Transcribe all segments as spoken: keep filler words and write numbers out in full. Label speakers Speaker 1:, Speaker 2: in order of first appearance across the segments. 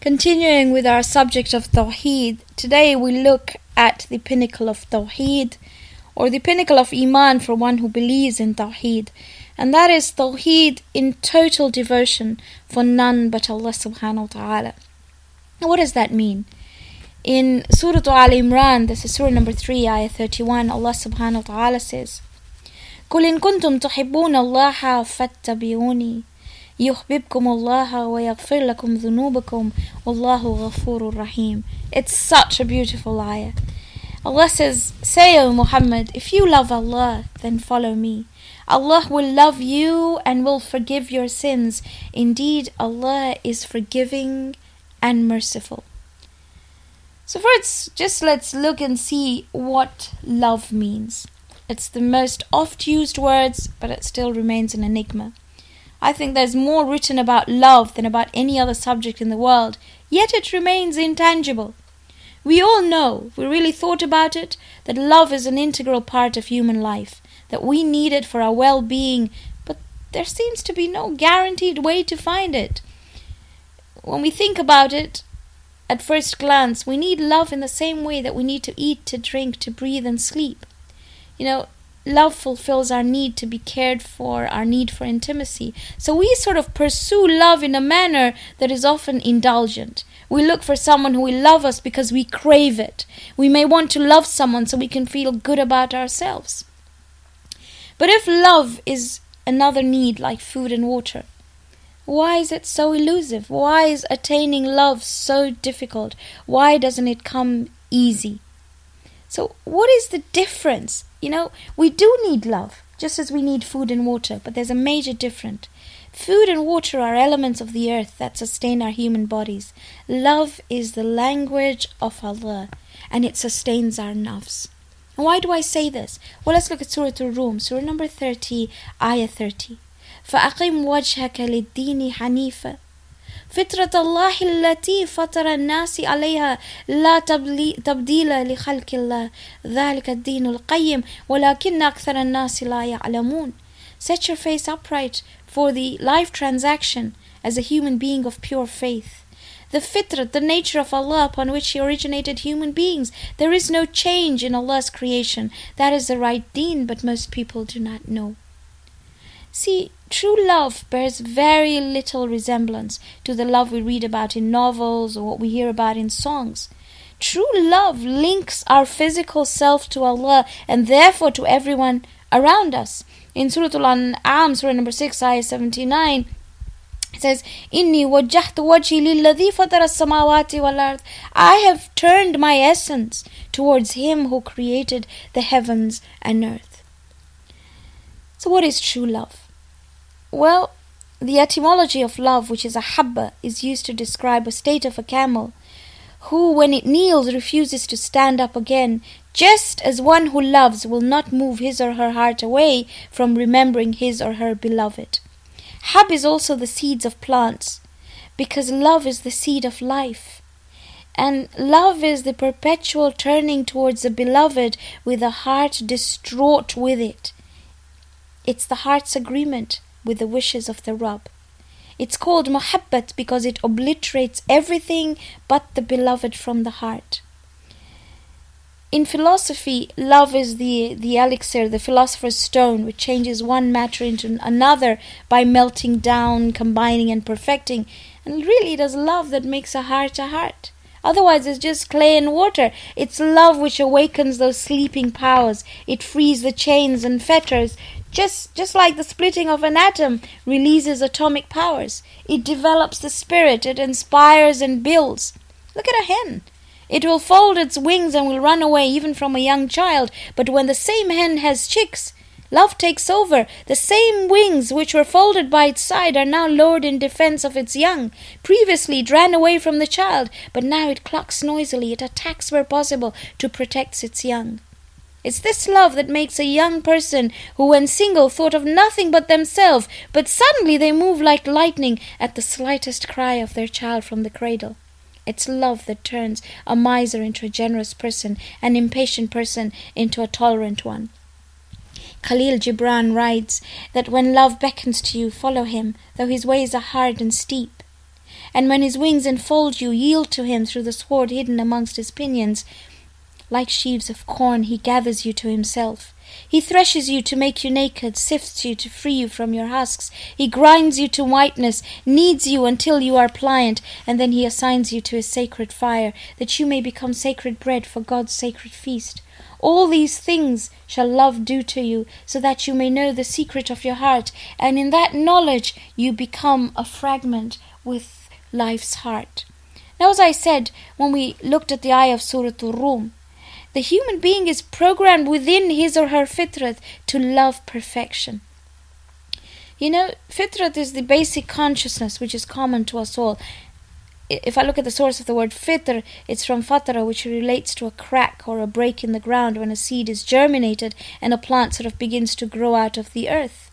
Speaker 1: Continuing with our subject of Tawheed, today we look at the pinnacle of Tawheed, or the pinnacle of Iman for one who believes in Tawheed, and that is Tawheed in total devotion for none but Allah subhanahu wa ta'ala. Now what does that mean? In Surah Al Imran, this is Surah number three, ayah thirty-one, Allah subhanahu wa ta'ala says, قُلْ إِن كُنْتُمْ تُحِبُّونَ اللَّهَ فَاتَّبِعُونِي يُحْبِبْكُمُ اللَّهَ وَيَغْفِرْ لَكُمْ ذُنُوبَكُمْ وَاللَّهُ غَفُورٌ رَحِيمٌ. It's such a beautiful ayah. Allah says, say, O Muhammad, if you love Allah, then follow me. Allah will love you and will forgive your sins. Indeed, Allah is forgiving and merciful. So first, just let's look and see what love means. It's the most oft-used words, but it still remains an enigma. I think there's more written about love than about any other subject in the world, yet it remains intangible. We all know, if we really thought about it, that love is an integral part of human life, that we need it for our well-being, but there seems to be no guaranteed way to find it. When we think about it, at first glance, we need love in the same way that we need to eat, to drink, to breathe and sleep. You know, love fulfills our need to be cared for, our need for intimacy. So we sort of pursue love in a manner that is often indulgent. We look for someone who will love us because we crave it. We may want to love someone so we can feel good about ourselves. But if love is another need like food and water, why is it so elusive? Why is attaining love so difficult? Why doesn't it come easy? So what is the difference? You know, we do need love, just as we need food and water, but there's a major difference. Food and water are elements of the earth that sustain our human bodies. Love is the language of Allah, and it sustains our nafs. And why do I say this? Well, let's look at Surah Ar-Rum, Surah number thirty, ayah thirty. فَأَقِمْ وَجْهَكَ لِلدِّينِ حَنِيفًا فطرة الله التي فطر الناس عليها لا تبديل لخلق الله ذلك الدين القيم ولكن أكثر الناس لا يعلمون. Set your face upright for the life transaction as a human being of pure faith. The fitrat, the nature of Allah upon which He originated human beings. There is no change in Allah's creation. That is the right deen, but most people do not know. See, true love bears very little resemblance to the love we read about in novels or what we hear about in songs. True love links our physical self to Allah and therefore to everyone around us. In Surah Al-An'am, Surah number six, ayah seventy-nine, it says, إِنِّي وَجَّهْتُ وَجْهِي لِلَّذِي فَطَرَ السَّمَاوَاتِ وَالْأَرْضِ. I have turned my essence towards Him who created the heavens and earth. So what is true love? Well, the etymology of love, which is a habba, is used to describe a state of a camel who, when it kneels, refuses to stand up again, just as one who loves will not move his or her heart away from remembering his or her beloved. Hab is also the seeds of plants, because love is the seed of life. And love is the perpetual turning towards the beloved with a heart distraught with it. It's the heart's agreement with the wishes of the Rabb. It's called muhabbat because it obliterates everything but the beloved from the heart. In philosophy, love is the, the elixir, the philosopher's stone, which changes one matter into another by melting down, combining and perfecting. And really it is love that makes a heart a heart. Otherwise it's just clay and water. It's love which awakens those sleeping powers. It frees the chains and fetters. Just, just like the splitting of an atom releases atomic powers. It develops the spirit. It inspires and builds. Look at a hen. It will fold its wings and will run away even from a young child. But when the same hen has chicks, love takes over. The same wings which were folded by its side are now lowered in defense of its young. Previously it ran away from the child, but now it clucks noisily. It attacks where possible to protect its young. It's this love that makes a young person who when single thought of nothing but themselves, but suddenly they move like lightning at the slightest cry of their child from the cradle. It's love that turns a miser into a generous person, an impatient person into a tolerant one. Khalil Gibran writes that when love beckons to you, follow him, though his ways are hard and steep. And when his wings enfold you, yield to him through the sword hidden amongst his pinions. Like sheaves of corn, he gathers you to himself. He threshes you to make you naked, sifts you to free you from your husks. He grinds you to whiteness, kneads you until you are pliant, and then he assigns you to his sacred fire, that you may become sacred bread for God's sacred feast. All these things shall love do to you, so that you may know the secret of your heart, and in that knowledge you become a fragment with life's heart. Now, as I said, when we looked at the ayah of Surah Al-Rum, the human being is programmed within his or her fitrat to love perfection. You know, fitrat is the basic consciousness which is common to us all. If I look at the source of the word fitr, it's from fatara, which relates to a crack or a break in the ground when a seed is germinated and a plant sort of begins to grow out of the earth.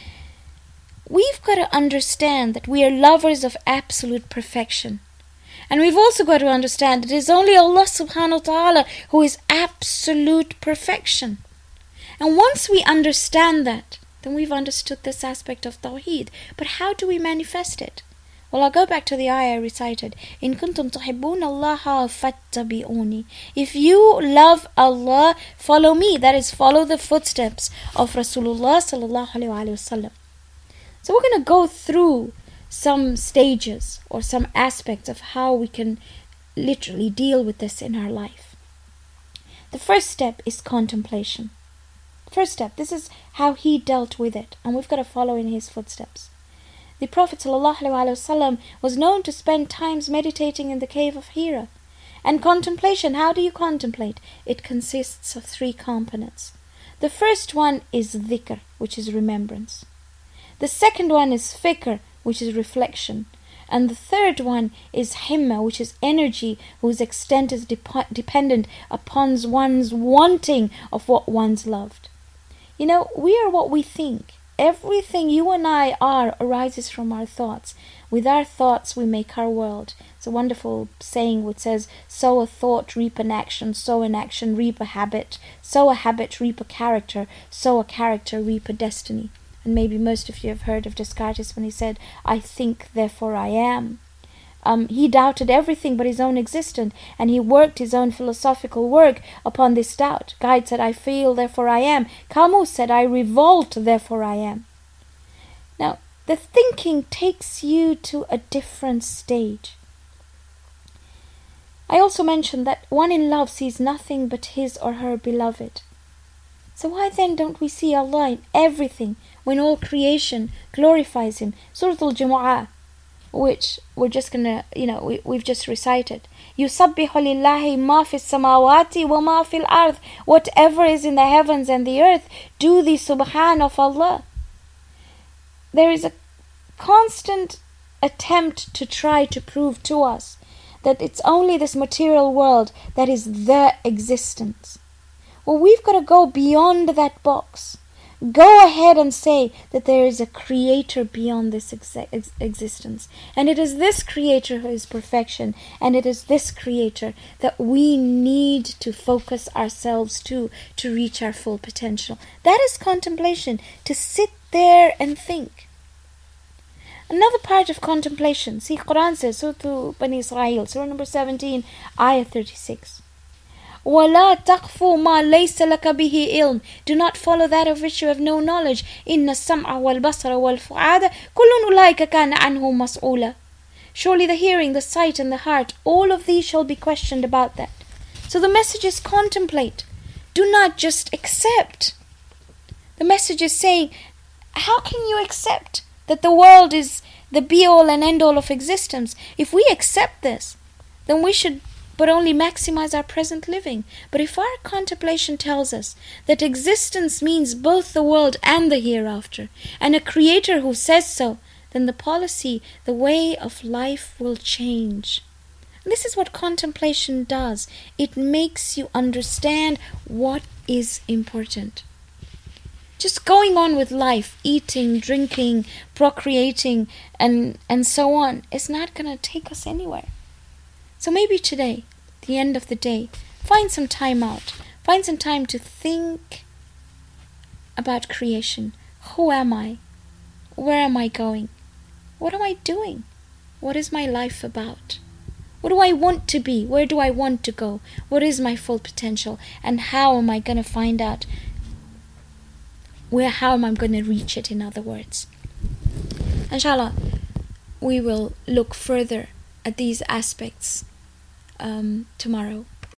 Speaker 1: We've got to understand that we are lovers of absolute perfection. And we've also got to understand that it is only Allah subhanahu wa ta'ala who is absolute perfection. And once we understand that, then we've understood this aspect of Tawheed. But how do we manifest it? Well, I'll go back to the ayah I recited. In kuntum tuhibbuna Allaha fattabi'uni. If you love Allah, follow me. That is, follow the footsteps of Rasulullah sallallahu alayhi wa sallam. So we're going to go through some stages or some aspects of how we can literally deal with this in our life. The first step is contemplation. First step, this is how he dealt with it, and we've got to follow in his footsteps. The Prophet ﷺ was known to spend times meditating in the cave of Hira. And contemplation, how do you contemplate? It consists of three components. The first one is dhikr, which is remembrance. The second one is fikr, which is reflection. And the third one is himma, which is energy, whose extent is dep- dependent upon one's wanting of what one's loved. You know, we are what we think. Everything you and I are arises from our thoughts. With our thoughts we make our world. It's a wonderful saying which says, sow a thought, reap an action, sow an action, reap a habit, sow a habit, reap a character, sow a character, reap a destiny. And maybe most of you have heard of Descartes when he said, I think, therefore I am. Um, he doubted everything but his own existence, and he worked his own philosophical work upon this doubt. Guide said, I feel, therefore I am. Camus said, I revolt, therefore I am. Now, the thinking takes you to a different stage. I also mentioned that one in love sees nothing but his or her beloved. So why then don't we see Allah in everything when all creation glorifies Him? Surah Al-Jumu'ah, which we're just gonna, you know, we, we've just recited. يُسَبِّحُ لِلَّهِ مَا فِي السَّمَاوَاتِ وَمَا فِي الْأَرْضِ. Whatever is in the heavens and the earth, do the subhan of Allah. There is a constant attempt to try to prove to us that it's only this material world that is the existence. Well, we've got to go beyond that box. Go ahead and say that there is a creator beyond this ex- ex- existence. And it is this creator who is perfection. And it is this creator that we need to focus ourselves to, to reach our full potential. That is contemplation, to sit there and think. Another part of contemplation, see, Quran says, Surah Bani Israel, Surah number seventeen, Ayah thirty-six. وَلَا تَقْفُ مَا لَيْسَ لَكَ بِهِ إِلْمٍ. Do not follow that of which you have no knowledge. إِنَّ السَّمْعَ وَالْبَصَرَ وَالْفُؤَادَ كُلٌّ أُولَٰئِكَ كَانَ عَنْهُ مَسْئُولًا. Surely the hearing, the sight, and the heart, all of these shall be questioned about that. So the message is contemplate. Do not just accept. The message is saying, how can you accept that the world is the be-all and end-all of existence? If we accept this, then we should but only maximize our present living. But if our contemplation tells us that existence means both the world and the hereafter, and a creator who says so, then the policy, the way of life will change. And this is what contemplation does. It makes you understand what is important. Just going on with life, eating, drinking, procreating, and, and so on, is not going to take us anywhere. So maybe today, the end of the day, find some time out. Find some time to think about creation. Who am I? Where am I going? What am I doing? What is my life about? What do I want to be? Where do I want to go? What is my full potential? And how am I going to find out where, how am I going to reach it, in other words? Inshallah, we will look further at these aspects um, tomorrow.